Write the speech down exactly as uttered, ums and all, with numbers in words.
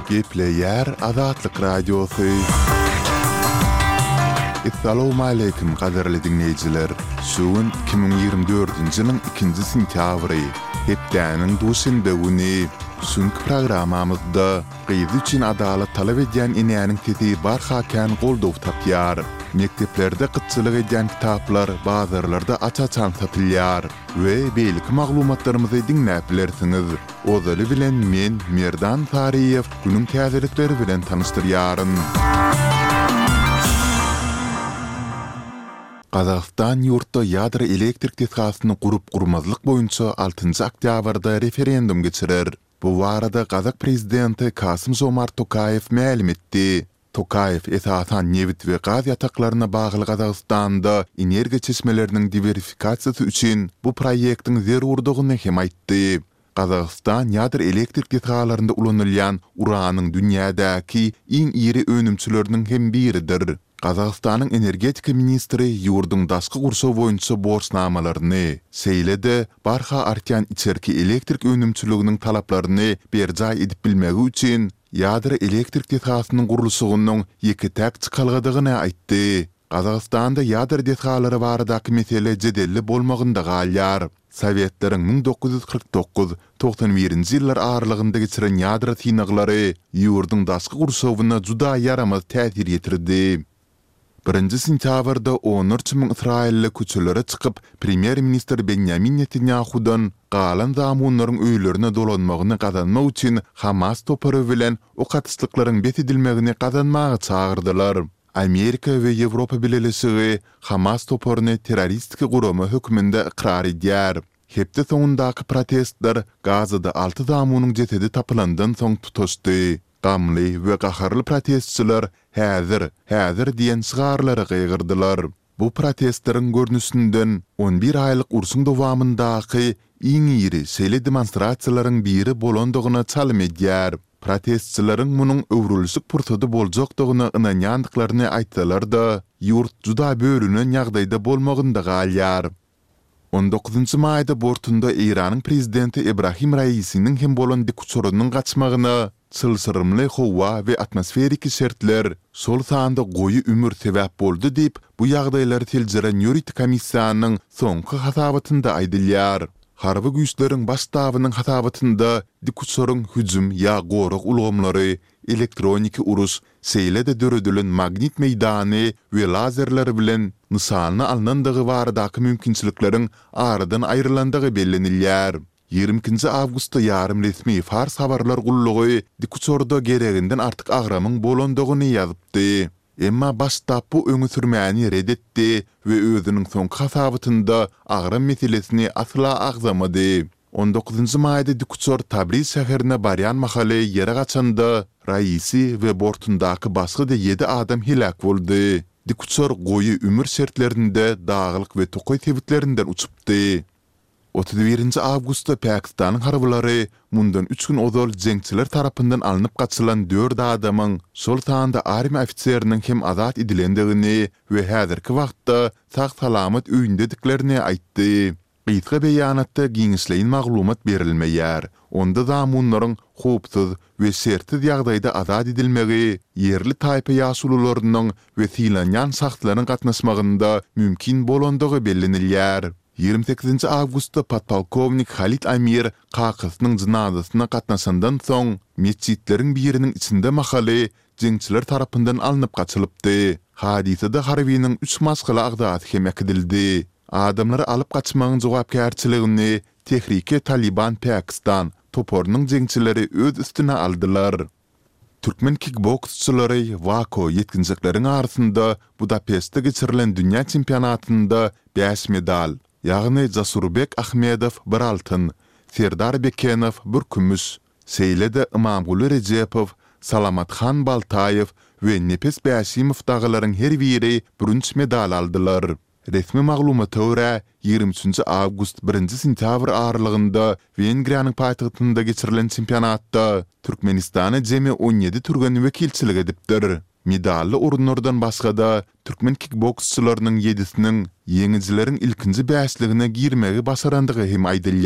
Gepleyer Azatlyk Radiosu. Assalamu alaykum qadarly dinleyijiler. Şuun iki bin ýygrimi dördünji ýylyň ikinji sentýabry. Hepdäniň duşynda güni. Şuňky programamyzda gyzy üçin adalat talap edýän inäniň teti barhakan goldaw tapýar. Mekteplerde gytçylyk edýän kitaplar bazarlarda açaçan satylýar we beýlik maglumatlarymyzy dinläp bilersiňiz. Ozaly bilen men Merdan Tariýew günüň täzelikleri bilen tanystyryaryn. Qazaqstan ýurtda ýadro elektrik tetgasyny gurup gurmazlyk boýunça altynjy oktýabrda referendum geçirer. Bu barada Qazaq prezidenti Kasym-Jomart Tokayew ma'lum etdi. Tokayew esasan newit we gaz ýataklaryna bagly Qazaqstanda energiýa çeşmeleriniň diversifikasiýasy üçin bu proýektiň zerurdygyny hem aýtdy. Qazaqstan ýadro elektrik tetgalarynda ulanylýan uranyň dünýädäki iň iri önümçileriniň hem biridir. Qazaqstanyň energetika ministri ýurduň daşky gurşaw boýunça borçnamalaryny seýledi, barha artýan içerki elektrik önümçiliginiň talaplaryny berjay edip bilmegi üçin ýadro elektrik tetgasynyň gurulşygynyň ýeki täk çykalgydygyny aýtdy. Qazaqstanda ýadro tetgalary baradaky mesele jedelli bolmagynda galýar. Sowetlaryň ming dokuz ýüz kırk dokuz toksan birinji ýyllar aralygynda geçiren ýadro synaglary ýurduň daşky gurşawyna juda ýaramaz täsir ýetirdi. Birinji sentýabrda on üç min Israilli köçelere çykyp Premier Minister Benjamin Netanyahu'dan galan zamunlaryň öýlerine dolanmagyny gazanmak üçin Hamas topary bilen o gatyslyklaryň betedilmegini gazanmagy çagyrdylar. Amerika we Ýewropa bileşigi Hamas toparyny terroristki gurama hökmünde ikrar edýär. Hepde soňundaky protestler Gazada altı zamunyň jetedi tapylandan soň tutuşdy. Gamly we gaharly protestçiler häzir, häzir diýen şygarlary gygyrdylar. Bu protestleriň görnüşinden on bir aýlyk ursuň dowamyndaky iň iri şeýle demonstrasiýalaryň biri bolandygyna çalym edýär. Protestçilerin munyň öwrülüşik pursady boljakdygyna ynanýandyklaryny aýtsalar da, ýurt juda bölünen ýagdaýda bolmagynda galýar. on dokuzunji maýda bortunda Iranyň prezidenti Ebrahim Raisiniň hem bolan dikuçorunyň gaçmagyna çylsyrymly howa we atmosferik şertler sol sanda goýy ümür sebäp boldy diýip bu ýagdaýlary teljiren ýuridik komissiýanyň soňky hasabatynda aýdylýar. Harby güýçleriň başdabynyň hasabatynda dikuçoruň hüjüm ýa goruk ulgamlary, elektroniki urus, seýlede döredilen magnit meýdany we lazerler bilen nysany alnandygy baradaky mümkinçilikleriň aradan aýrylandygy bellenilýär. ýygrimi ikinji awgustda ýarym resmi Fars habarlar gullugy dikuçorda gereginden artyk agramyň bolandygyny ýazypdy. Emma başda bu öňü sürmäni redetdi we özüniň soňky hasabatynda agram meselesini asla agzamady. on dokuzunji maýda dikuçor Tabriz şäherine barýan mahaly ýere gaçanda raisi we bortundaky başga da ýedi adam hilak boldy. Dikuçor goýy ümür şertlerinde dağlyk we tokoy tebitlerinden uçupdy. otuz birinji awgustda Pakistanyň harbylary mundan üç gün ozal jeňçiler tarapyndan alınıp gaçylan dört adamyň şol taýda army ofitseriniň hem azat edilendigini we häzirki wagtda sag-salamat öýündediklerini aýtdy. Gysga beýanatda giňişleýin maglumat berilmeýär. Onda zamunlaryň hopsuz we sertsiz ýagdaýda azat edilmegi, yerli taýpa ýaşulularynyň we silanýan şahslaryň gatnaşmagynda mümkin bolandygy bellenilýär. ýygrimi sekizinji awgustda podpolkovnik Halit Amir Qaqysynyň jynazasyna gatnaşandan soň mescitleriň biriniň içinde mahaly jeňçiler tarapyndan alınıp gaçylypdy. Hadisede harbiýiniň üç masgaly agdaty hem ekdildi. Adamlary alyp gaçmagyň jogapkärçiligini Tehrike Taliban Pakistan toporynyň jeňçileri öz üstüne aldylar. Türkmen kickboksçylary Wako ýetkinjikleriň arasynda Budapestde geçirilen dünýä çempionatynda beş medal, ýagny Jasurbek Ahmedow bir altyn, Serdar Bekenow bir kümüş, seýlede Imamguly Rejepow, Salamatxan Baltaýew we Nepes Bäşimow dagalaryň her biri brünç medal aldylar. Resmi maglumata görä ýygrimi üçinji awgust birinji sentýabr aralygynda Wengriýanyň paýtagtynda geçirilen çempionatda Türkmenistany jemi on ýedi türgen wekilçilik edipdir. Medally urunlardan başga da Türkmen kickboksçylarynyň ýedisiniň ýeňijileriň ilkinji bäşligine girmegi başarandygy hem aýdylýar.